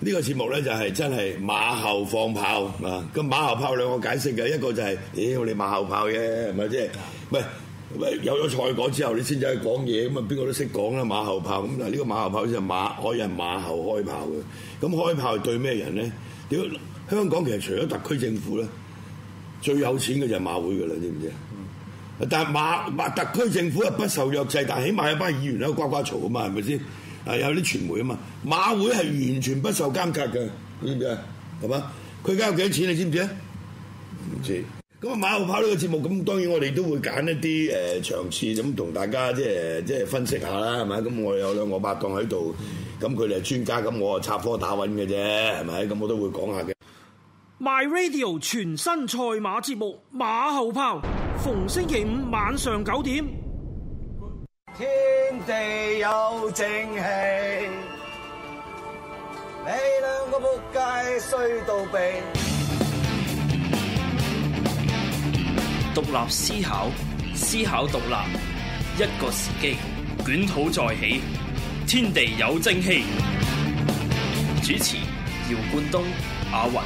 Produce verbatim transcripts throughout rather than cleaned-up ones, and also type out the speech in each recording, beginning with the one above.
呢個節目咧就係真係馬後放炮啊！咁馬後炮兩個解釋嘅，一個就係，屌你馬後炮嘅，係咪即係？唔係喂，有咗賽果之後，你先至去講嘢，咁啊邊個都識講啦，馬後炮。咁嗱呢個馬後炮就係馬可以係馬後開炮嘅。咁開炮係對咩人咧？屌香港其實除咗特區政府咧，最有錢嘅就係馬會㗎啦，知唔知啊？嗯、但係馬馬特區政府係不受約制，但係起碼有班議員喺度呱呱嘈啊嘛，係咪先？係有啲傳媒啊嘛，馬會係完全不受監察嘅，知唔知啊？係嘛？佢而家有幾多錢你知唔知啊？唔知。咁啊馬後炮呢個節目，咁當然我哋都會揀一啲誒、呃、場次咁同大家即係即係分析下啦，係咪？咁我有兩個拍檔喺度，咁佢哋係專家，咁我啊插科打諢嘅啫，係咪？咁我都會講下嘅。 My Radio 全新賽馬節目馬後炮，逢星期五晚上九點。 天地有正氣，你兩個仆街衰到痹。 獨立思考，思考獨立，一個時機，捲土再起，天地有正氣。主持：姚冠東、阿雲。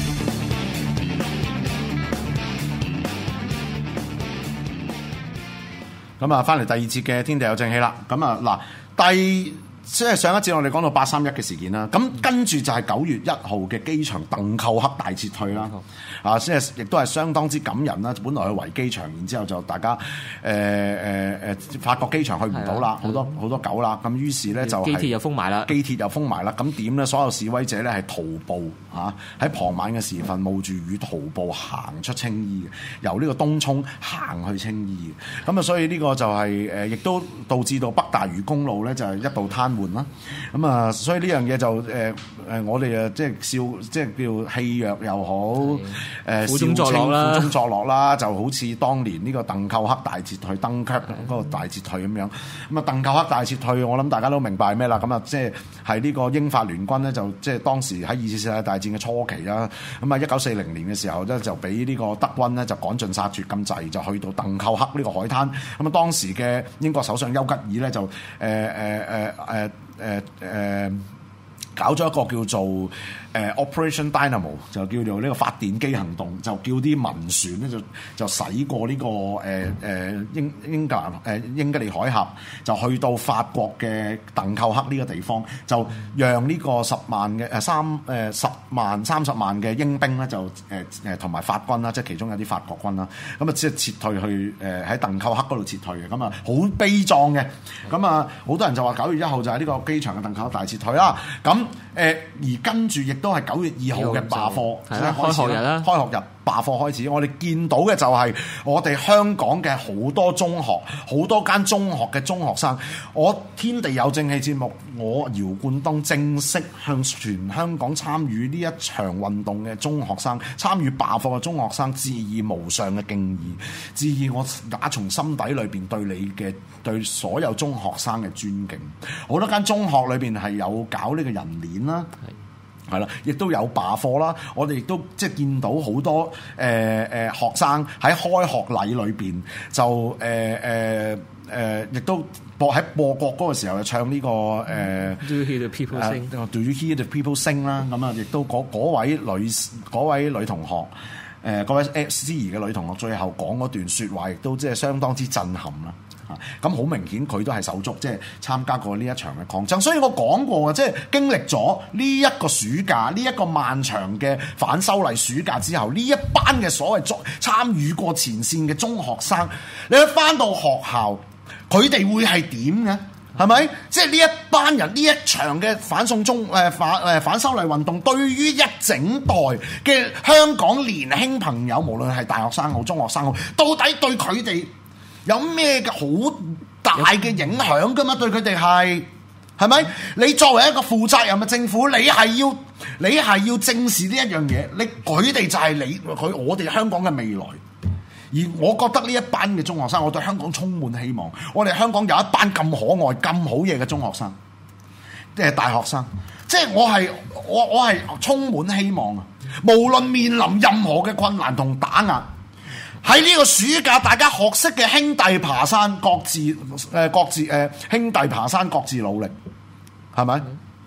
咁啊，翻嚟第二節嘅天地有正氣啦。咁啊，嗱，第即係上一節我哋講到八三一嘅事件啦。咁跟住就係九月一號嘅機場鄧寇克大撤退啦。啊，即係亦都係相當之感人啦。本來去圍機場，然之後就大家誒誒誒法國機場去唔到啦，好多好多狗啦。咁於是咧就係、 機鐵又封埋啦， 機鐵又封埋啦。咁點咧？所有示威者咧係徒步嚇喺、啊、傍晚嘅時分冒住雨徒步行出青衣嘅，由呢個東涌行去青衣嘅。咁啊，所以呢個就係、是、誒，亦、呃、都導致到北大嶼公路咧就係、是、一度癱瘓啦。咁啊，所以呢樣嘢就誒誒、呃，我哋啊即係笑，即係叫戲弱又好。誒苦中作樂啦， 苦中作樂啦，就好似當年呢個鄧寇克大撤退、登克嗰個大撤退咁樣。咁啊，鄧寇克大撤退，我諗大家都明白咩啦。咁啊，即係係呢個英法聯軍咧，就即係當時喺二次世界大戰嘅初期啦。咁啊，一九四零年嘅時候咧，就俾呢個德軍咧就趕盡殺絕咁滯，就去到鄧寇克呢個海灘。咁啊，當時嘅英國首相丘吉爾咧就誒誒誒誒誒誒搞咗一個叫做誒、呃、Operation Dynamo， 就叫做呢個發電機行動，就叫啲民船咧就就駛過呢、這個誒誒、呃、英英格蘭誒、呃、英吉利海峽，就去到法國嘅鄧寇克呢個地方，就讓呢個十萬嘅誒三誒十萬三十萬嘅英兵咧就誒誒同埋法軍啦，即係其中有啲法國軍啦，咁啊即係撤退去誒喺鄧寇克嗰度撤退嘅，咁啊好悲壯嘅，咁啊好多人就話九月一號就係呢個機場嘅鄧寇克大撤退啦，咁。誒、呃、而跟住亦都係九月二號嘅罷課，即係開學日啦，開學日罷課開始。我哋見到嘅就係我哋香港嘅好多中學，好多間中學嘅中學生。我天地有正氣節目，我姚冠東正式向全香港參與呢一場運動嘅中學生，參與罷課嘅中學生致以無上嘅敬意，致以我打從心底裏邊對你嘅對所有中學生嘅尊敬。好多間中學裏邊係有搞呢個人鏈啦，係啦，亦都有罷課啦。我哋亦都即係見到好多誒誒、呃呃、學生喺開學禮裏邊就誒誒誒，亦都播喺播國歌嘅時候就唱呢、這個誒、呃、 Do you hear the people sing？、 uh, Do you hear the people sing 啦？咁啊，亦都嗰位女嗰位女同學誒嗰、呃、位司儀嘅女同學最後講嗰段説話，亦都即係相當之震撼啦。咁好明顯佢都係手足，即係參加過呢一場嘅抗爭，所以我講過嘅，即係經歷咗呢一個暑假，呢一個漫長嘅反修例暑假之後，呢一班嘅所謂參與過前線嘅中學生，你去返到學校，佢哋會係點嘅？係咪？即係呢一班人呢一場嘅反送中誒、呃、反誒、呃、反修例運動，對於一整代嘅香港年輕朋友，無論係大學生好、中學生好，到底對佢哋有咩嘅好大嘅影響㗎嘛？對佢哋係係咪？你作為一個負責任嘅政府，你係要你係要正視呢一樣嘢。你佢哋就係你佢我哋香港嘅未來。而我覺得呢一班嘅中學生，我對香港充滿希望。我哋香港有一班咁可愛、咁好嘢嘅中學生，即係大學生。即係我係我我係充滿希望啊！無論面臨任何嘅困難同打壓。喺呢個暑假，大家學識嘅兄弟爬山，各自誒、呃、各自誒、呃、兄弟爬山，各自努力，係咪？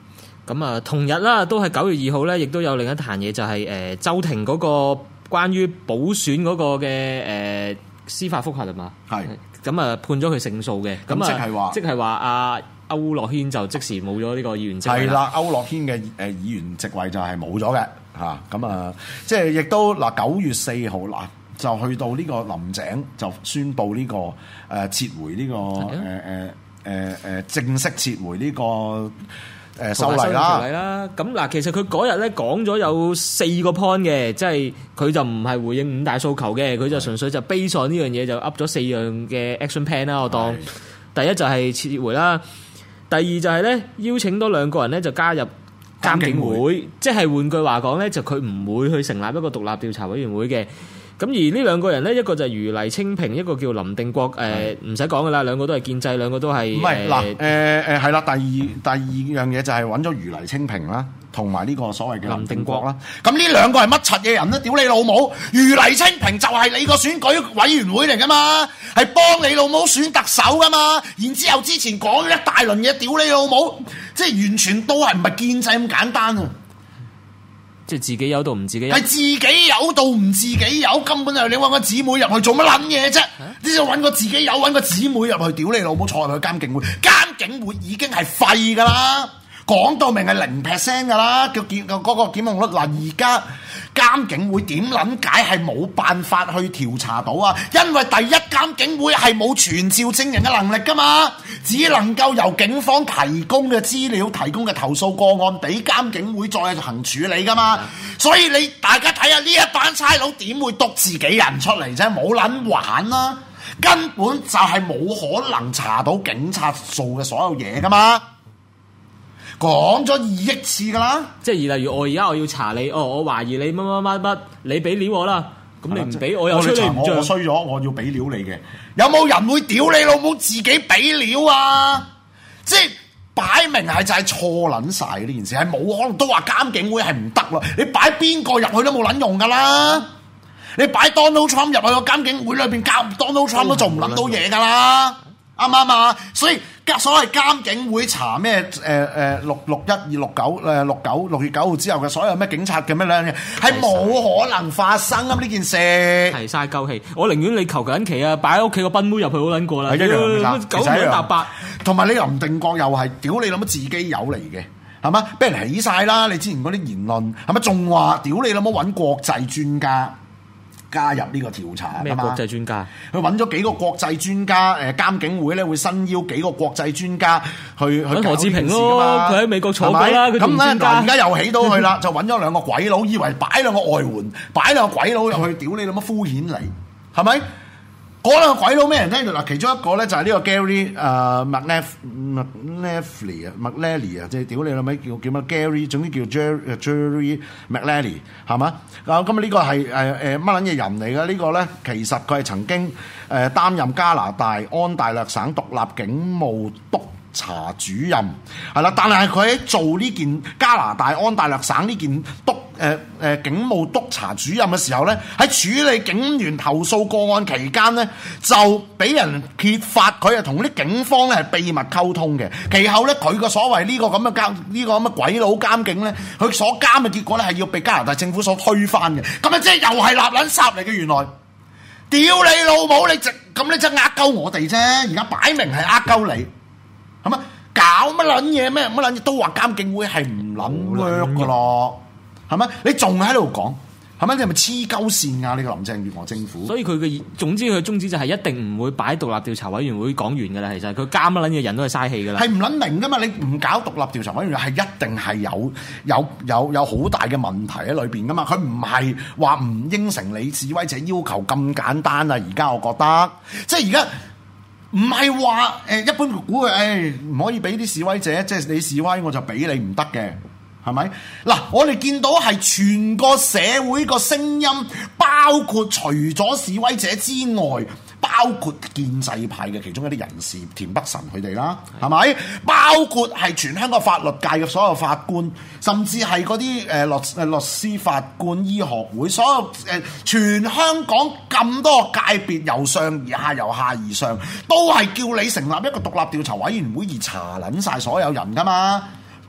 咁啊，同日啦，都係九月二號咧，亦都有另一壇嘢，就係誒周庭嗰個關於補選嗰個嘅誒、呃、司法覆核係嘛？係咁啊，判咗佢勝訴嘅。咁即係話， 即係話阿區諾軒就即時冇咗呢個議員席位。 係啦，區諾軒嘅誒議員席位就係冇咗嘅嚇。咁啊，即係亦都嗱九月四號嗱就去到呢個林鄭就宣布呢、這個誒、呃、撤回呢、這個誒誒誒誒正式撤回呢、這個。誒修例啦， 咁嗱，其實佢嗰日咧講咗有四個 point 嘅，即係佢就唔係回應五大訴求嘅，佢就純粹就 base on呢樣嘢就噏咗四樣嘅 action plan 啦。我當第一就係撤回啦，第二就係咧邀請多兩個人咧就加入監警會，會即係換句話講咧，就佢唔會去成立一個獨立調查委員會嘅。咁而呢兩個人咧，一個就係余黎青萍，一個叫林定國。誒唔使講噶啦，兩個都係建制，兩個都係唔係嗱誒誒係啦。第二第二樣嘢就係揾咗余黎青萍啦，同埋呢個所謂嘅林定國啦。咁呢兩個係乜柒嘅人咧？屌你老母！余黎青萍就係你個選舉委員會嚟噶嘛，係幫你老母選特首噶嘛。然之後之前講一大輪嘢，屌你老母，即係完全都係唔係建制咁簡單啊！ 即係自己有到唔自己有， 係自己有到唔自己有，根本就你揾個姊妹入去做乜撚嘢啫？你就揾個自己有，揾個姊妹入去，屌你老母，坐入去監警會，監警會已經係廢噶啦，講到明係零 percent 噶啦，叫檢嗰個檢控率嗱，而家監警會點撚解係冇辦法去調查到啊？因為第一監警會係冇傳召證人嘅能力噶嘛，只能夠由警方提供嘅資料、提供嘅投訴個案俾監警會再行處理噶嘛。所以你大家睇下呢一班差佬點會督自己人出嚟啫？冇撚玩啦，根本就係冇可能查到警察做嘅所有嘢噶嘛。講咗二億次噶啦， 即係例如我而家我要查你，哦，我懷疑你乜乜乜乜，你俾料我啦，咁你唔俾我又吹你唔脹， 我衰咗，我要俾料你嘅。有冇人會屌你老母自己俾料啊？即係擺明係就係錯撚晒呢件事，係冇可能。都話監警會係唔得咯，你擺邊個入去都冇撚用噶啦。你擺 Donald Trump 入去個監警會裏邊，教 Donald Trump 都做唔撚到嘢噶啦。啱唔啱啊？所以所謂監警會查咩？誒誒六六一二六九誒六九六月九號之後嘅所有咩警察嘅咩咧，係冇可能發生啊！呢件事係嘥鳩氣，我寧願你求緊期啊，擺喺屋企個賓妹入去好撚過啦， 係一樣九唔搭八。同埋你林定國又係屌你諗乜自己有嚟嘅係嘛？俾人起晒啦！你之前嗰啲言論係咪仲話屌你諗乜揾國際專家加入呢個調查？ 咩國際專家？ 佢揾咗幾個國際專家，誒監警會咧會新邀幾個國際專家去去搞何志平咯，佢喺美國坐過啦，佢做專家。 而家又起到佢啦，就揾咗兩個鬼佬，以為擺兩個外援，擺兩個鬼佬入去，屌你諗乜敷衍你，係咪？嗰兩個鬼佬咩人聽？嗱，其中一個咧就係呢個 Gary 誒 McNeff McNeffley 啊 McNally 啊，即係屌你諗乜叫叫乜 Gary，總之叫 Jerry Jerry McNally 係嘛？啊咁啊呢個係誒誒乜撚嘢人嚟嘅？呢個咧其實佢係曾經誒擔任加拿大安大略省獨立警務督查主任係啦，但係佢喺做呢件加拿大安大略省呢件督誒誒、呃呃、警務督查主任嘅時候咧，喺處理警員投訴個案期間咧，就俾人揭發佢係同啲警方咧係秘密溝通嘅。其後咧，佢個所謂呢個咁嘅監呢個咁嘅鬼佬監警咧，佢所監嘅結果咧係要被加拿大政府所推翻嘅。咁啊，即係又係立撚殺嚟嘅，原來屌你老母！你直咁你真係呃鳩我哋啫，而家擺明係呃鳩你。係咪搞乜撚嘢咩？乜撚嘢都話監警會係唔撚 work 噶咯？係咪？你仲喺度講？係咪？你係咪黐鳩線啊？呢個林鄭月娥政府？ 所以佢嘅總之佢宗旨就係一定唔會擺獨立調查委員會講完噶啦。其實佢監乜撚嘢人都係嘥氣噶啦。係唔撚明噶嘛？你唔搞獨立調查委員會係一定係有有有有好大嘅問題喺裏邊噶嘛？佢唔係話唔應承你示威者要求咁簡單啊！而家我覺得即係而家。唔係話誒一般估佢誒唔可以俾啲示威者，即係你示威我就俾你唔得嘅，係咪？嗱，我哋見到係全個社會個聲音，包括除咗示威者之外，包括建制派嘅其中一啲人士，田北辰佢哋啦，係咪？包括係全香港法律界嘅所有法官，甚至係嗰啲誒律誒律師、法官、醫學會，所有誒、呃、全香港咁多個界別，由上而下，由下而上，都係叫你成立一個獨立調查委員會而查撚晒所有人噶嘛？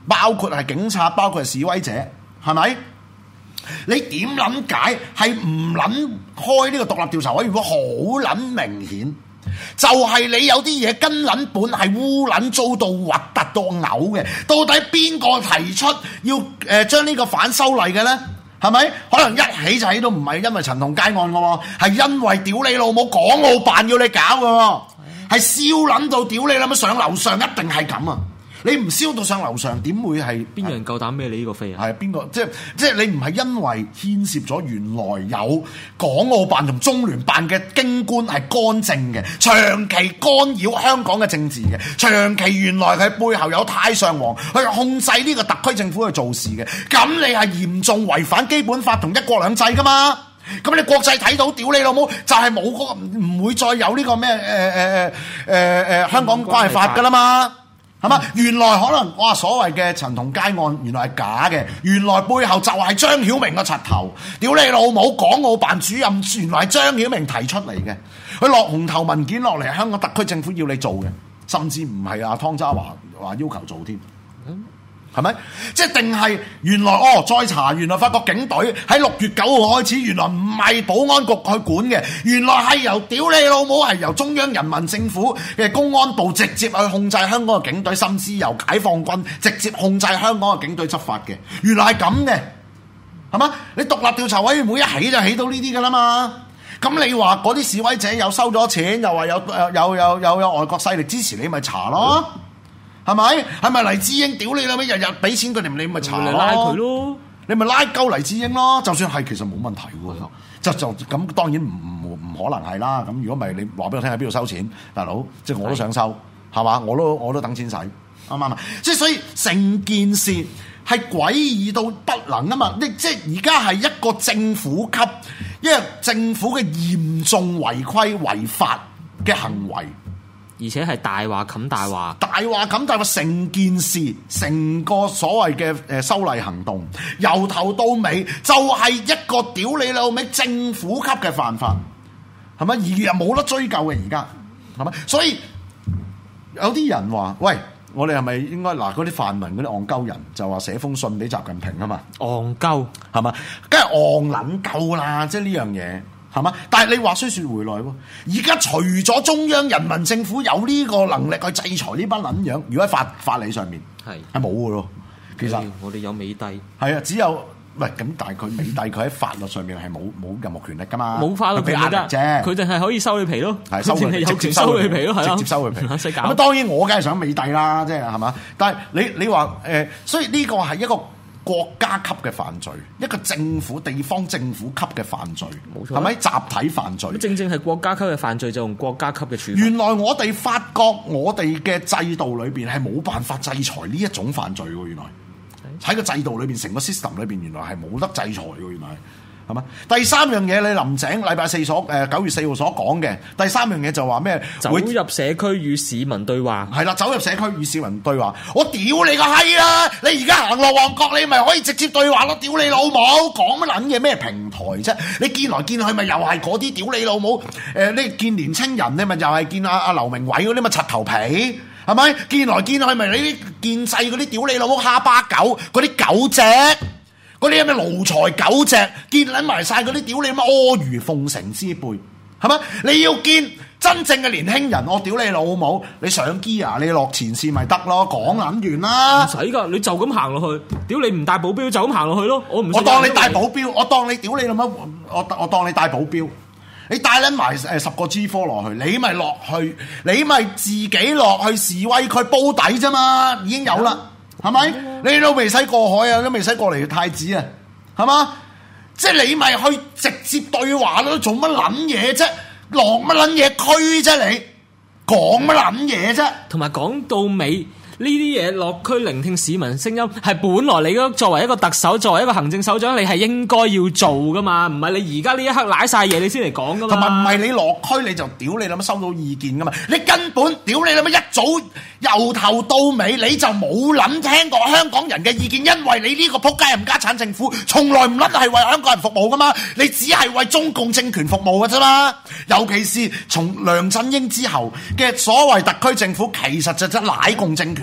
包括係警察，包括係示威者，係咪？你點撚解係唔撚開呢個獨立調查委員會？好撚明顯，就係、是、你有啲嘢根撚本係污撚糟到核突到嘔嘅。到底邊個提出要誒將呢個反修例嘅咧？係咪？可能一起就起都唔係因為陳同佳案嘅喎，係因為屌你老母港澳辦要你搞嘅喎，係燒撚到屌你老母上樓上，一定係咁啊！你唔燒到上樓上，點會係邊有人夠膽孭你呢個飛啊？ 係邊個？即係即係你唔係因為牽涉咗原來有港澳辦同中聯辦嘅京官係乾淨嘅，長期干擾香港嘅政治嘅，長期原來佢背後有太上皇去控制呢個特區政府去做事嘅，咁你係嚴重違反基本法同一國兩制噶嘛？咁你國際睇到屌你老母，就係冇嗰個唔會再有呢個咩誒誒誒誒誒香港關係法噶啦嘛？係嘛？原來可能哇，所謂嘅陳同佳案原來係假嘅，原來背後就係張曉明個柒頭，屌你老母！港澳辦主任原來係張曉明提出嚟嘅，佢落紅頭文件落嚟，香港特區政府要你做嘅，甚至唔係阿湯家驊話要求做添。係咪？即係定係原來哦？再查，原來發覺警隊喺六月九號開始，原來唔係保安局去管嘅，原來係由屌你老母，係由中央人民政府嘅公安部直接去控制香港嘅警隊，甚至由解放軍直接控制香港嘅警隊執法嘅。原來係咁嘅，係嘛？你獨立調查委員會一起就起到呢啲噶啦嘛。咁你話嗰啲示威者又收咗錢，又話有有有有有，有外國勢力支持你，咪查咯。嗯係咪？係咪黎智英屌你啦？日日俾錢佢哋，你咪查咯，拉佢咯，你咪拉鳩黎智英咯。就算係，其實冇問題喎。就就咁，當然唔唔唔可能係啦。咁如果唔係，你話俾我聽喺邊度收錢，大佬，即係我都想收，係嘛？我都我都等錢使，啱唔啱啊？即係所以成件事係詭異到不能啊嘛！你即係而家係一個政府級，一個政府嘅嚴重違規違法嘅行為。 而且係大話冚大話， 大話冚大話，成件事，成個所謂嘅誒修例行動，由頭到尾就係一個屌你老味政府級嘅犯法，係咪？而又冇得追究嘅而家，係咪？所以有啲人話：喂，我哋係咪應該嗱嗰啲泛民嗰啲戇鳩人就話寫封信俾習近平啊嘛？ 戇鳩係嘛？梗係戇撚鳩啦！即係呢樣嘢。係嘛？但係你話雖說回來喎，而家除咗中央人民政府有呢個能力去制裁呢班撚樣，如果喺法法理上面係係冇嘅咯。其實我哋有美帝係啊，只有唔係咁，但係佢美帝佢喺法律上面係冇冇任何權力㗎嘛， 冇法律權力啫，佢淨係可以收你皮咯，係收你有權收你皮咯，係直接收佢皮。咁當然我梗係想美帝啦，即係係嘛？但係你你話誒、呃，所以呢個係一個國家級嘅犯罪，一個政府地方政府級嘅犯罪，冇錯，係咪集體犯罪？ 正正係國家級嘅犯罪就用國家級嘅處罰。 原來我哋發覺我哋嘅制度裏邊係冇辦法制裁呢一種犯罪喎，原來喺個制度裏邊，成個 system 裏邊原來係冇得制裁嘅，原來係嘛？第三樣嘢，你林鄭禮拜四所誒九月四號所講嘅第三樣嘢就話咩？ 走入社區與市民對話，係啦，走入社區與市民對話。我屌你個閪啦！你而家行落旺角，你咪可以直接對話咯！屌你老母，講乜撚嘢咩平台啫？你見來見去咪又係嗰啲屌你老母？誒、呃，你見年青人，你咪又係見阿阿劉明偉嗰啲咪柒頭皮，係咪？見來見去咪你啲建制嗰啲屌你老母蝦巴狗嗰啲狗隻。嗰啲咩奴才狗隻，見撚埋晒嗰啲屌你乜阿諛奉承之輩，係嘛？你要見真正嘅年輕人，我屌你老母，你上機啊，你落前線咪得咯，講撚完啦。 唔使㗎，你就咁行落去，屌你唔帶保鏢就咁行落去咯。我唔， 我當你帶保鏢，我當你屌你老母，我我當你帶保鏢，你帶撚埋誒十個 G 四落去，你咪落去，你咪自己落去示威區煲底啫嘛，已經有啦。係咪？你都未使過海啊，都未使過嚟太子啊，係嘛？即係你咪去直接對話咯，做乜撚嘢啫？落乜撚嘢區啫？你講乜撚嘢啫？ 同埋講到尾。呢啲嘢落區聆聽市民聲音，係本來你作為一個特首，作為一個行政首長，你係應該要做噶嘛，唔係你而家呢一刻賴晒嘢，你先嚟講噶嘛。同埋唔係你落區你就屌你諗收到意見噶嘛，你根本屌你諗一早由頭到尾你就冇諗聽過香港人嘅意見，因為你呢個仆街冚家產政府從來唔撚係為香港人服務噶嘛，你只係為中共政權服務噶啫嘛。尤其是從梁振英之後嘅所謂特區政府，其實就真係乃共政權。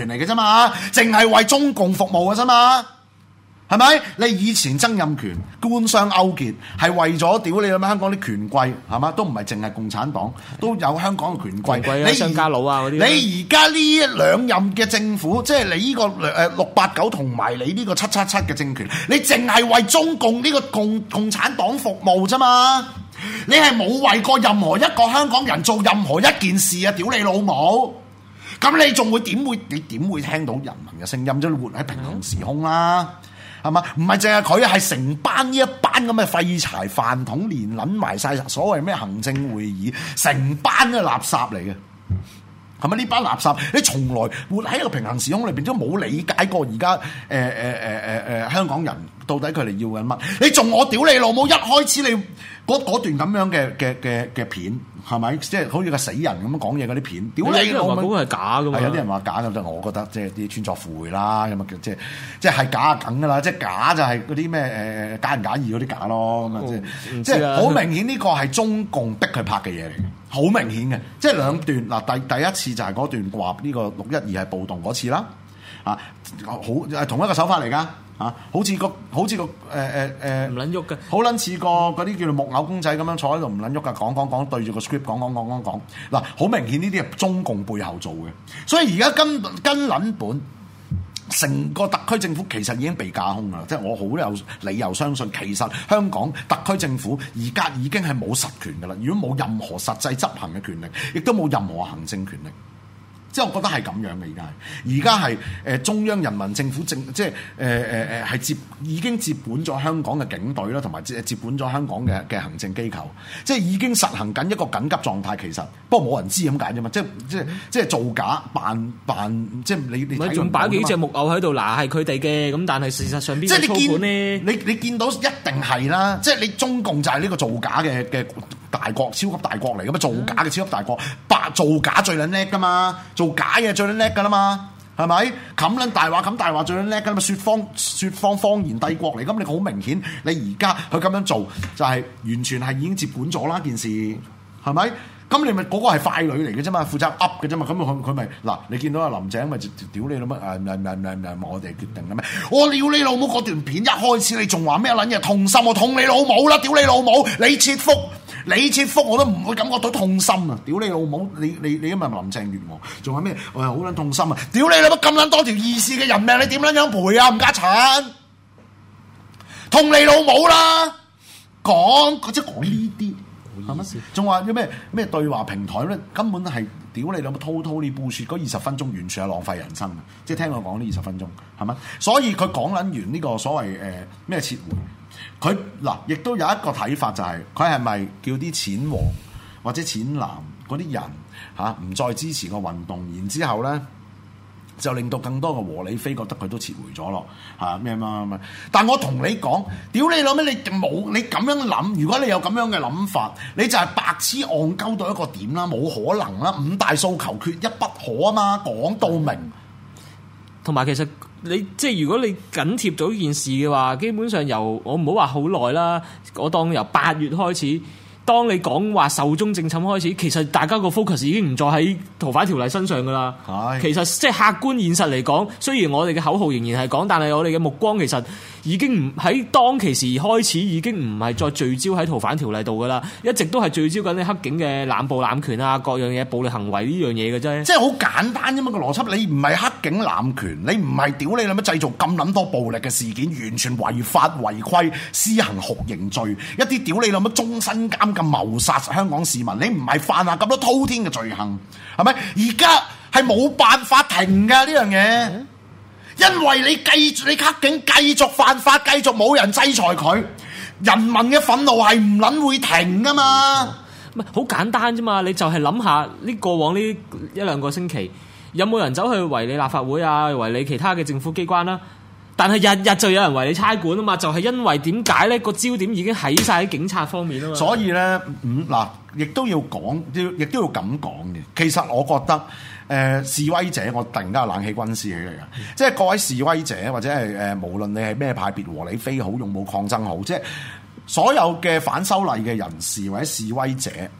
權嚟嘅啫嘛，淨係為中共服務嘅啫嘛。係咪？你以前曾蔭權官商勾結，係為咗屌你咁香港啲權貴，係嘛？都唔係淨係共產黨，都有香港嘅權貴。 權貴啊、商家佬啊嗰啲。 你而家呢兩任嘅政府，即係你呢個誒六八九同埋你呢個七七七嘅政權，你淨係為中共呢個共共產黨服務啫嘛？你係冇為過任何一個香港人做任何一件事啊！屌你老母！咁你仲會點會？你點會聽到人民嘅聲音？即係活喺平行時空啦。係嘛？唔係淨係佢，係成班呢一班咁嘅廢柴飯桶，連撚埋晒所謂咩行政會議，成班嘅垃圾嚟嘅。係咪呢班垃圾？你從來活喺一個平行時空裏邊，都冇理解過而家誒誒誒誒誒香港人到底佢哋要緊乜？你仲我屌你老母！一開始你嗰段咁樣嘅嘅嘅嘅片係咪？即係好似個死人咁樣講嘢嗰啲片，屌你老母！ 嗰個係假㗎嘛？ 係有啲人話假咁，就我覺得即係啲穿鑿附會啦，咁啊即係即係係假梗㗎啦，即係假就係嗰啲咩誒假仁假義嗰啲假咯，咁啊即係即係好明顯呢個係中共逼佢拍嘅嘢嚟嘅。好明顯嘅，即係兩段嗱，第第一次就係嗰段話呢個六一二係暴動嗰次啦，啊，好係同一個手法嚟㗎，啊，好似個好似個誒誒誒唔撚喐嘅， 好撚似個嗰啲叫做木偶公仔咁樣坐喺度唔撚喐㗎，講講講對住個 script 講講講講講，嗱，好明顯呢啲係中共背後做嘅，所以而家跟跟撚本。成個特區政府其實已經被架空啦，即係我好有理由相信，其實香港特區政府而家已經係冇實權㗎啦。如果冇任何實際執行嘅權力，亦都冇任何行政權力，即係我覺得係咁樣嘅。而家係，而家係誒中央人民政府政，即係誒誒誒係接已經接管咗香港嘅警隊啦，同埋接接管咗香港嘅嘅行政機構，即係已經實行緊一個緊急狀態。其實不過冇人知咁解啫嘛，即係即係即係造假扮扮，即係你你睇仲擺幾隻木偶喺度，嗱係佢哋嘅，咁但係事實上邊個操盤咧？ 你你見到一定係啦，即係你中共就係呢個造假嘅嘅大國，超級大國嚟噶嘛，造假嘅超級大國，白造假最撚叻噶嘛，做假嘢最撚叻噶啦嘛，係咪？冚撚大話冚大話最撚叻噶啦嘛，説謊説謊謊言帝國嚟，咁你好明顯，你而家佢咁樣做就係完全係已經接管咗啦件事，係咪？咁你咪嗰個係傀儡嚟嘅啫嘛，負責噏嘅啫嘛，咁佢佢咪嗱，你見到阿林鄭咪屌你老乜誒誒誒誒誒，我哋決定嘅咩？我屌你老母嗰段片一開始你仲話咩撚嘢痛心，我痛你老母啦！屌你老母，你切腹，你切腹我都唔會感覺到痛心啊！屌你老母，你你你今日林鄭月娥仲話咩？我係好撚痛心啊！屌你老母咁撚多條義士嘅人命，你點撚樣賠啊？冚家鏟，痛你老母啦！講即係講呢啲。係咪？仲話要咩咩對話平台咧？根本係屌你兩個滔滔呢部説嗰二十分鐘，完全係浪費人生啊！即係聽我講呢二十分鐘，係咪？所以佢講撚完呢個所謂誒咩、呃、撤回，佢嗱亦都有一個睇法、就係，就係佢係咪叫啲淺黃或者淺藍嗰啲人嚇唔、啊、再支持個運動，然之後咧？就令到更多嘅和理非覺得佢都撤回咗咯，嚇咩咩咩？但我同你講，屌你老味，你冇你咁樣諗，如果你有咁樣嘅諗法，你就係白痴戇鳩到一個點啦，冇可能啦，五大訴求缺一不可啊嘛，講到明。 同埋其實你即係如果你緊貼咗件事嘅話，基本上由我唔好話好耐啦，我當由八月開始。當你講話壽終正寢開始，其實大家個 focus 已經唔再喺逃犯條例身上噶啦。 係其實即係客觀現實嚟講，雖然我哋嘅口號仍然係講，但係我哋嘅目光其實已經唔喺當其時開始，已經唔係再聚焦喺逃犯條例度噶啦，一直都係聚焦緊啲黑警嘅濫暴濫權啊，各樣嘢暴力行為呢樣嘢嘅啫。即係好簡單啫嘛個邏輯，你唔係黑警濫權，你唔係屌你諗乜製造咁撚多暴力嘅事件，完全違法違規，施行酷刑罪，一啲屌你諗乜終身監禁謀殺香港市民，你唔係犯下咁多滔天嘅罪行，係咪？而家係冇辦法停㗎呢樣嘢。嗯，因為你繼續你黑警繼續犯法，繼續冇人制裁佢，人民嘅憤怒係唔撚會停噶嘛？ 唔係好簡單啫嘛，你就係諗下呢過往呢一兩個星期，有冇人走去圍你立法會啊，圍你其他嘅政府機關啦？但係日日就有人圍你差館啊嘛，就係、是、因為點解咧？個焦點已經喺晒喺警察方面啊嘛。 所以咧，嗯嗱，亦都要講，亦都要咁講嘅。其實我覺得。誒、呃、示威者，我突然間有冷氣軍師起嚟嘅，嗯、即係各位示威者或者係誒、呃，無論你係咩派別，和理非好，勇武抗爭好，即係所有嘅反修例嘅人士或者示威者，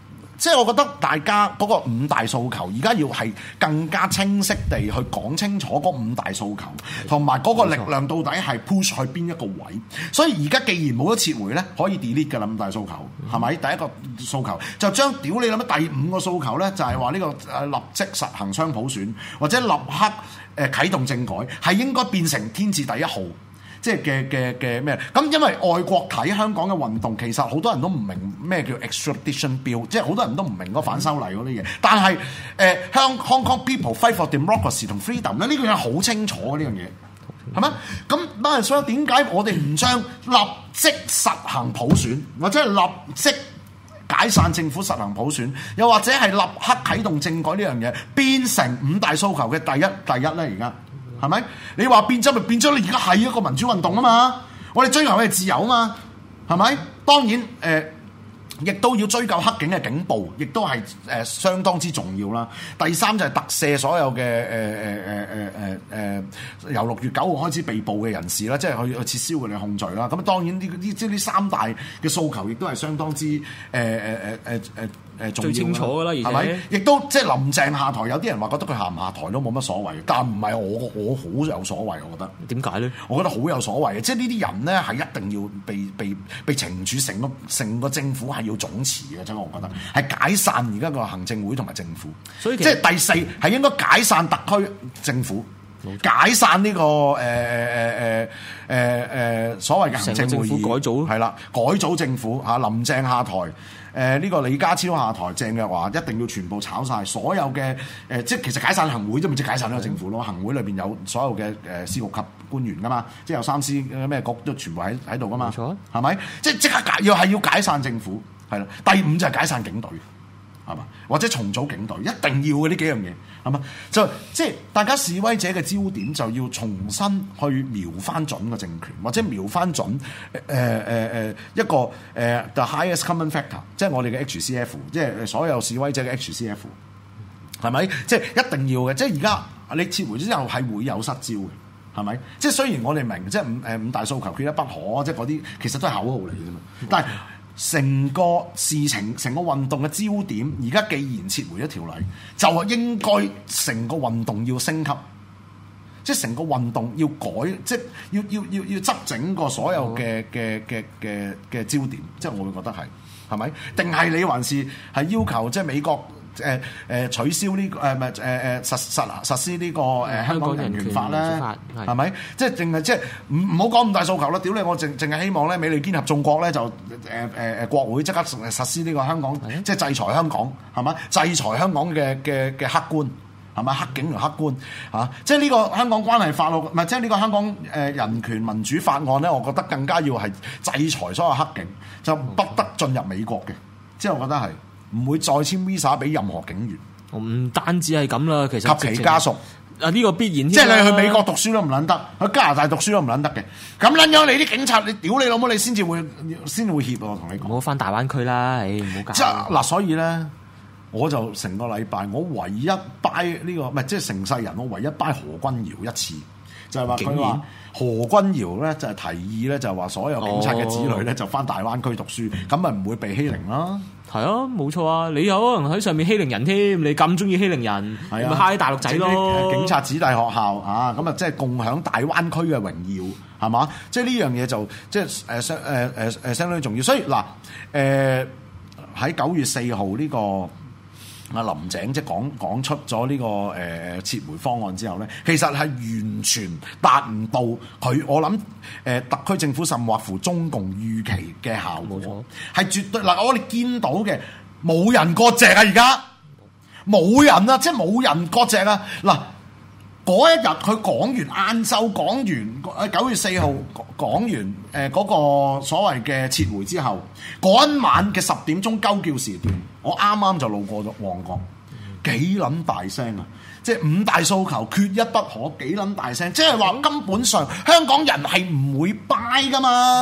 即係我覺得大家嗰個五大訴求，而家要係更加清晰地去講清楚嗰五大訴求，同埋嗰個力量到底係 push 去邊一個位。所以而家既然冇得撤回咧，可以 delete 㗎啦，五大訴求係咪？第一個訴求就將屌你諗乜第五個訴求咧，就係話呢個誒立即實行雙普選，或者立刻誒啟動政改，係應該變成天字第一號。即係嘅嘅嘅咩？咁因為外國睇香港嘅運動，其實好多人都唔明咩叫 extradition bill， 即係好多人都唔明嗰反修例嗰啲嘢。但係誒香 Hong Kong people fight for democracy 同 freedom 咧，呢個嘢好清楚嘅呢樣嘢，係咪？咁但係所以點解我哋唔將立即實行普選，或者係立即解散政府實行普選，又或者係立刻啟動政改呢樣嘢，變成五大訴求嘅第一第一咧？而家係咪？你話變咗咪變咗？你而家係一個民主運動啊嘛！我哋追求嘅係自由啊嘛，係咪？當然誒。呃亦都要追究黑警嘅警暴，亦都係誒、呃、相當之重要啦。第三就係特赦所有嘅誒誒誒誒誒由六月九號開始被捕嘅人士啦，即係去去撤銷佢哋控罪啦。咁當然呢呢即係呢三大嘅訴求，亦都係相當之誒誒誒誒誒誒重要。最清楚㗎啦，而且係咪？亦都即係林鄭下台，有啲人話覺得佢下唔下台都冇乜所謂，但唔係我我好有所謂，我覺得。點解咧？我覺得好有所謂嘅，即係呢啲人咧係一定要被被被懲處，成個成個政府係要總辭嘅，真係我覺得係解散而家個行政會同埋政府，所以即係第四係應該解散特區政府，解散呢、這個誒誒誒誒誒誒所謂嘅行政會議，改組係啦，改組政府嚇，林鄭下台。誒呢、呃這個李家超下台，鄭若驊一定要全部炒晒所有嘅誒、呃，即係其實解散行會啫，咪即係解散呢個政府咯。行會裏邊有所有嘅誒、呃、司局級官員噶嘛，即係有三司咩局都全部喺喺度噶嘛，冇錯，係咪？即係即刻解要係要解散政府，係啦。第五就係解散警隊，係嘛？或者重組警隊，一定要嘅呢幾樣嘢，係嘛？就即係大家示威者嘅焦點就要重新去瞄翻準個政權，或者瞄翻準誒誒誒一個誒、呃、the highest common factor， 即係我哋嘅 H C F， 即係所有示威者嘅 H C F， 係咪？即係一定要嘅。即係而家你撤回之後係會有失焦嘅，係咪？即係雖然我哋明，即係五誒五大訴求缺一不可，即係嗰啲其實都係口號嚟嘅啫嘛，但係。成個事情、成個運動嘅焦點，而家既然撤回一條例，就係應該成個運動要升級，即係成個運動要改，即係要要要要執整個所有嘅嘅嘅嘅嘅焦點，即係我會覺得係係咪？定係你還是係要求即係美國？誒誒、呃、取消呢、這個誒唔係誒誒實實實施呢、這個誒、呃、香港人權法咧，係咪？即係淨係即係唔唔好講咁大訴求啦！屌你，我淨淨係希望咧，美利堅合眾國咧就誒誒誒國會即刻實施呢個香港，的即係制裁香港係咪？制裁香港嘅嘅嘅黑官係咪？黑警同黑官嚇、啊，即係呢個香港關係法唔係即係呢個香港誒人權民主法案咧，我覺得更加要係制裁所有黑警，就不得進入美國嘅，即係我覺得係。唔會再簽 visa 俾任何警員，唔單止係咁啦，其實及其家屬啊，呢個必然。即係你去美國讀書都唔撚得，去加拿大讀書都唔撚得嘅。咁撚樣你啲警察，你屌你老母，你先至會先會怯喎。我同你講，唔好翻大灣區啦，誒唔好搞。即係嗱，所以咧，我就成個禮拜，我唯一拜呢、呢個唔係即係成世人，我唯一拜何君堯一次，就係話佢話何君堯咧就係提議咧，就係話所有警察嘅子女咧就翻大灣區讀書，咁咪唔會被欺凌啦。係啊，冇錯啊！你有可能喺上面欺凌人添，你咁中意欺凌人，咪蝦啲大陸仔咯。警察子弟學校啊，咁啊即係共享大灣區嘅榮耀，係嘛？即係呢樣嘢就即係誒相誒誒誒相當重要。所以嗱誒喺九月四號呢個。阿林鄭即係講講出咗呢、這個誒、呃、撤回方案之後咧，其實係完全達唔到佢我諗誒、呃、特區政府甚或乎中共預期嘅效果，冇錯，係絕對嗱、呃、我哋見到嘅冇人割席啊，而家冇人啊，即係冇人割席啊嗱。嗰一日佢講完晏晝講完，九月四號講完誒嗰、呃那個所謂嘅撤回之後，嗰一晚嘅十點鐘鳩叫時段，我啱啱就路過咗旺角，幾撚大聲啊！即係五大訴求缺一不可，幾撚大聲！即係話根本上香港人係唔會 buy 噶嘛。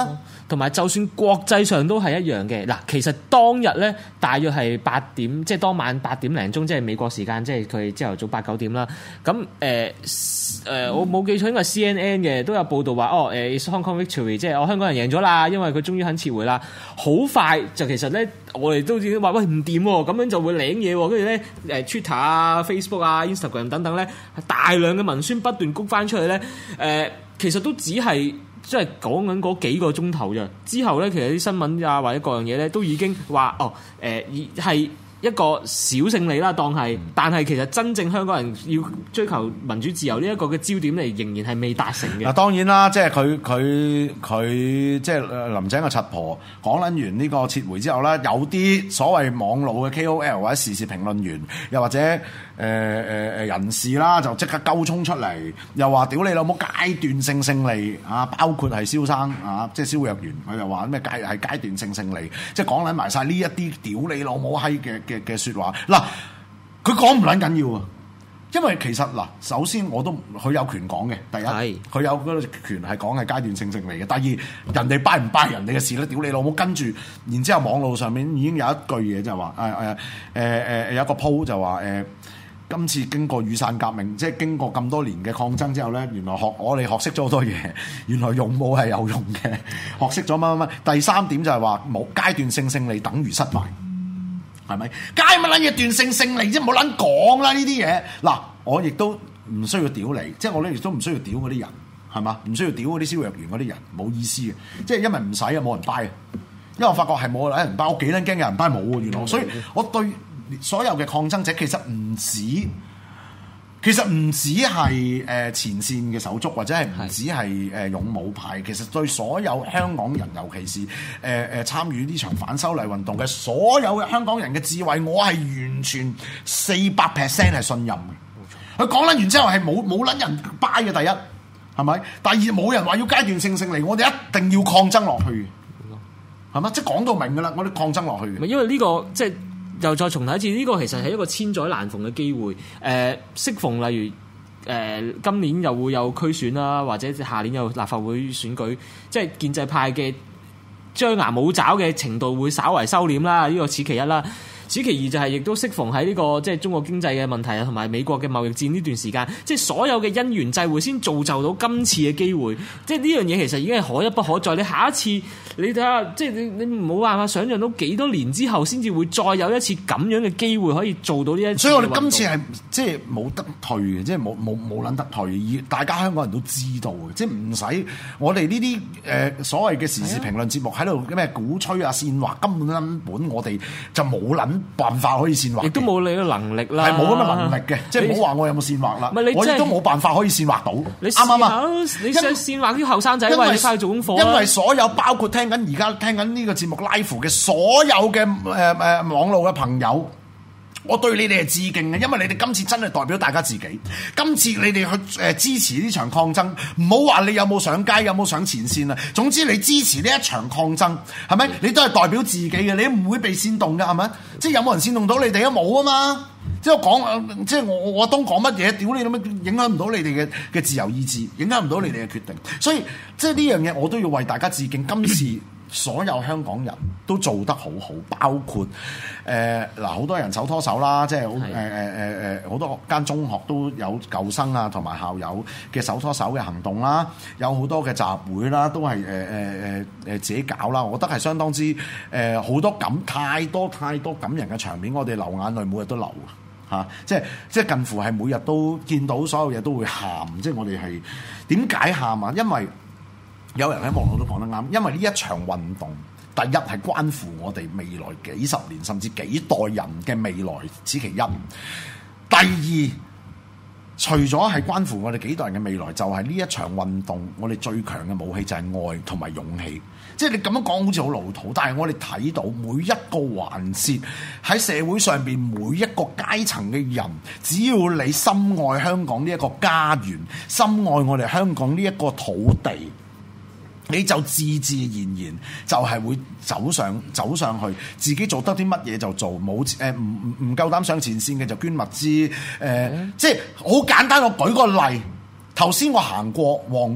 同埋就算國際上都係一樣嘅。嗱，其實當日咧大約係八點，即係當晚八點零鐘，即係美國時間，即係佢朝頭早八九點啦。咁誒誒，我冇記錯應該係 C N N 嘅都有報道話，哦誒 It's Hong Kong victory，即係我香港人贏咗啦，因為佢終於肯撤回啦。好快就其實咧，我哋都已經話喂唔掂喎，咁樣就會領嘢喎。跟住咧誒 Twitter 啊、Facebook 啊、Instagram 等等咧，大量嘅文宣不斷谷翻出去咧，誒、呃、其實都只係。即係講緊嗰幾個鐘頭啫，之後咧其實啲新聞啊或者各樣嘢咧都已經話哦誒係。呃一個小勝利啦，當係，但係其實真正香港人要追求民主自由呢一個嘅焦點嚟，仍然係未達成嘅。嗱，當然啦，即係佢佢佢即係林鄭個柒婆講撚完呢個撤回之後咧，有啲所謂網絡嘅 K O L 或者時事評論員，又或者誒誒誒人士啦，就即刻鳩衝出嚟，又話屌你老母階段性勝利啊！包括係蕭生啊，即係蕭若元，佢又話咩階係階段性勝利，即係講撚埋晒呢一啲屌你老母閪嘅。嘅嘅説話嗱，佢講唔撚緊要啊，因為其實嗱，首先我都佢有權講嘅，第一佢有嗰個權係講係階段性勝利嘅，第二人哋 buy 唔 buy 人哋嘅事咧，屌你老母，跟住然之後網絡上面已經有一句嘢就係話誒誒誒誒有一個 po 就話誒、呃、今次經過雨傘革命，即係經過咁多年嘅抗爭之後咧，原來學我哋學識咗好多嘢，原來勇武係有用嘅，學識咗乜乜乜。第三點就係話冇階段性勝利等於失敗。係咪？街乜撚嘢斷性勝利啫？冇撚講啦呢啲嘢。嗱，我亦都唔需要屌你，即係我咧亦都唔需要屌嗰啲人，係嘛？唔需要屌嗰啲蕭若元嗰啲人，冇意思嘅。即係因為唔使啊，冇人 buy 啊。因為我發覺係冇人 buy，我幾撚驚有人 buy 冇喎原來。所以我對所有嘅抗爭者其實唔止。其實唔止係誒前線嘅手足，或者係唔止係誒勇武派，其實對所有香港人，尤其是誒誒、呃、參與呢場反修例運動嘅所有嘅香港人嘅智慧，我係完全四百 percent 係信任嘅。佢講撚完之後係冇冇撚人 buy 嘅，第一係咪？第二冇人話要階段性勝利，我哋一定要抗爭落去，係嘛？即係講到明㗎啦，我哋抗爭落去嘅。因為呢、這個即係。又再重提一次，呢、這個其實係一個千載難逢嘅機會。誒、呃，適逢例如誒、呃、今年又會有區選啦，或者下年有立法會選舉，即係建制派嘅張牙舞爪嘅程度會稍為收斂啦。呢、這個此其一啦。此其二就係亦都適逢喺呢、這個即係中國經濟嘅問題啊，同埋美國嘅貿易戰呢段時間，即係所有嘅因緣際會先造就到今次嘅機會。即係呢樣嘢其實已經係可一不可再。你下一次你睇下，即係你你冇辦法想像到幾多年之後先至會再有一次咁樣嘅機會可以做到呢一次。所以我哋今次係即係冇得退嘅，即係冇冇冇撚得退。而大家香港人都知道嘅，即係唔使我哋呢啲誒所謂嘅時事評論節目喺度咩鼓吹啊煽惑，根本根本我哋就冇撚辦法可以煽惑，亦都冇你嘅能力啦，係冇咁嘅能力嘅，即係唔好話我有冇煽惑啦，我亦都冇辦法可以煽惑到，啱啱啊？你想煽惑啲後生仔，因為你翻去做功課，因為所有包括聽緊而家聽緊呢個節目 live 嘅所有嘅誒誒網絡嘅朋友。我對你哋係致敬嘅，因為你哋今次真係代表大家自己。今次你哋去誒支持呢場抗爭，唔好話你有冇上街，有冇上前線啊。總之你支持呢一場抗爭，係咪？你都係代表自己嘅，你唔會被煽動㗎，係咪？即係有冇人煽動到你哋都冇啊嘛。即係我講，即係我我當講乜嘢，屌你咁樣影響唔到你哋嘅嘅自由意志，影響唔到你哋嘅決定。所以即係呢樣嘢，我都要為大家致敬。今次所有香港人都做得好好，包括誒嗱好多人手拖手啦，即係好誒誒誒誒好多間中學都有舊生啊同埋校友嘅手拖手嘅行動啦，有好多嘅集會啦，都係誒誒誒誒自己搞啦，我覺得係相當之誒好、呃、多感太多太多感人嘅場面，我哋流眼淚，每日都流嚇、啊，即係即係近乎係每日都見到所有嘢都會喊，即係我哋係點解喊啊？因為有人喺網絡都講得啱，因為呢一場運動，第一係關乎我哋未來幾十年甚至幾代人嘅未來，此其一。第二，除咗係關乎我哋幾代人嘅未來，就係、是、呢一場運動，我哋最強嘅武器就係愛同埋勇氣。即係你咁樣講好似好老土，但係我哋睇到每一個環節喺社會上邊每一個階層嘅人，只要你深愛香港呢一個家園，深愛我哋香港呢一個土地，你就自自然然就係會走上走上去，自己做得啲乜嘢就做，冇誒唔唔唔夠膽上前線嘅就捐物資，誒、呃嗯、即係好簡單。我舉個例，頭先我行過旺角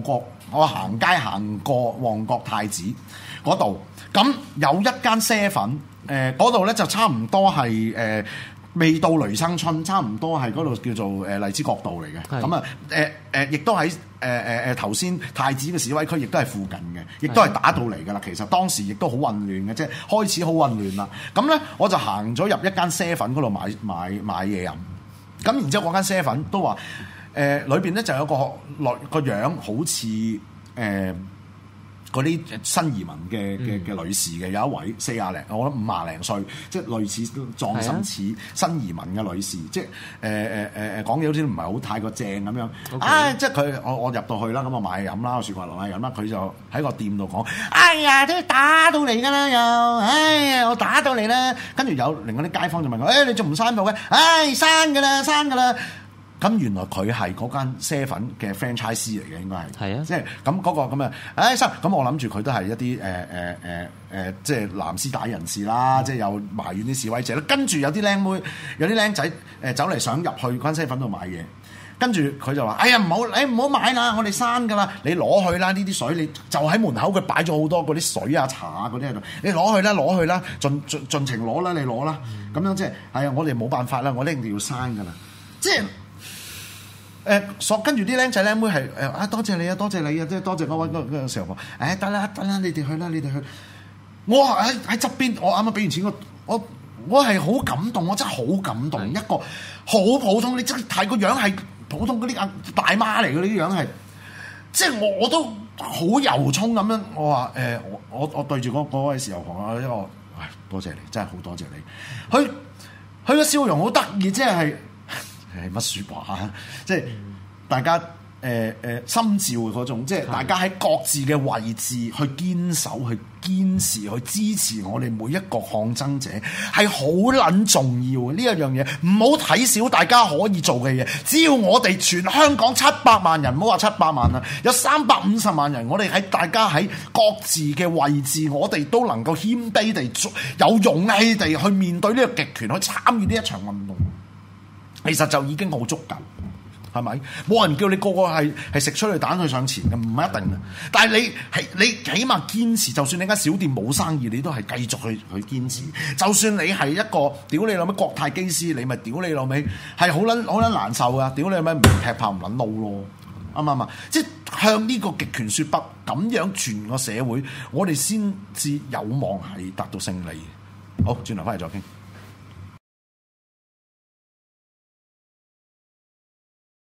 我行街行過旺角太子嗰度，咁有一間啡粉，誒嗰度咧就差唔多係誒。呃未到雷生春，差唔多係嗰度叫做誒荔枝角道嚟嘅。咁啊誒誒，亦都喺誒誒誒頭先太子嘅示威區，亦都係附近嘅，亦都係打到嚟㗎啦。其實當時亦都好混亂嘅，即係開始好混亂啦。咁咧我就行咗入一間啡粉嗰度買買買嘢飲。咁然之後嗰間啡粉都話誒裏邊咧就有個內個樣好似誒。呃嗰啲新移民嘅嘅嘅女士嘅，有一位四廿零，我諗五廿零歲，即係類似狀身似新移民嘅女士，即係誒誒誒誒講嘢好似唔係好太過正咁樣。Okay. 啊，即係佢我我入到去啦，咁我買嘢飲啦，雪櫃落買飲啦，佢就喺個店度講：哎呀，都打到嚟㗎啦又，哎呀，我打到嚟啦。跟住有另外啲街坊就問我：誒、哎，你仲唔閂鋪嘅？唉、哎，閂㗎啦，閂㗎啦。咁原來佢係嗰間啡粉嘅 franchise 嚟嘅，應該係，係啊，即係咁嗰個咁啊，唉，咁我諗住佢都係一啲誒誒誒誒，即係藍絲帶人士啦，嗯、即係有埋怨啲示威者啦。跟住有啲靚妹，有啲靚仔誒走嚟想入去嗰間啡粉度買嘢，跟住佢就話：哎呀，唔好，你唔好買啦，我哋閂㗎啦，你攞去啦，呢啲水你就喺門口，佢擺咗好多嗰啲水啊、茶啊嗰啲喺度，你攞去啦，攞去啦，盡盡盡情攞啦，你攞啦，咁、嗯、樣即係係啊，我哋冇辦法啦，我哋一定要閂㗎啦，即係。誒所跟住啲僆仔僆妹係誒啊多謝你啊多謝你啊即係多謝嗰位嗰嗰個時候話誒得啦得啦你哋去啦你哋去，我喺喺側邊我啱啱俾完錢我我我係好感動我真係好感動，一個好普通你即係睇個樣係普通嗰啲阿大媽嚟嘅，呢啲樣係即係我我都好由衷咁樣我話誒、呃、我我我對住嗰嗰位時候講啊一個唉多謝你真係好多謝你，佢佢個笑容好得意即係。係乜説話啊？即係大家誒誒、呃呃、心照嘅嗰種，即係大家喺各自嘅位置去堅守、去堅持、去支持我哋每一個抗爭者，係好撚重要嘅呢一樣嘢。唔好睇小大家可以做嘅嘢，只要我哋全香港七百萬人，唔好話七百萬啦，有三百五十萬人，我哋喺大家喺各自嘅位置，我哋都能夠謙卑地、有勇氣地去面對呢個極權，去參與呢一場運動。其實就已經好足夠，係咪？冇人叫你個個係係食催淚彈去上前嘅，唔係一定嘅。但係你係你起碼堅持，就算你間小店冇生意，你都係繼續去去堅持。就算你係一個屌你老味國泰機師，你咪屌你老味係好撚好撚難受㗎。屌你老味唔劈炮唔撚撈咯，啱唔啱啊？即係向呢個極權説不，咁樣全個社會，我哋先至有望係達到勝利。好，轉頭翻嚟再傾。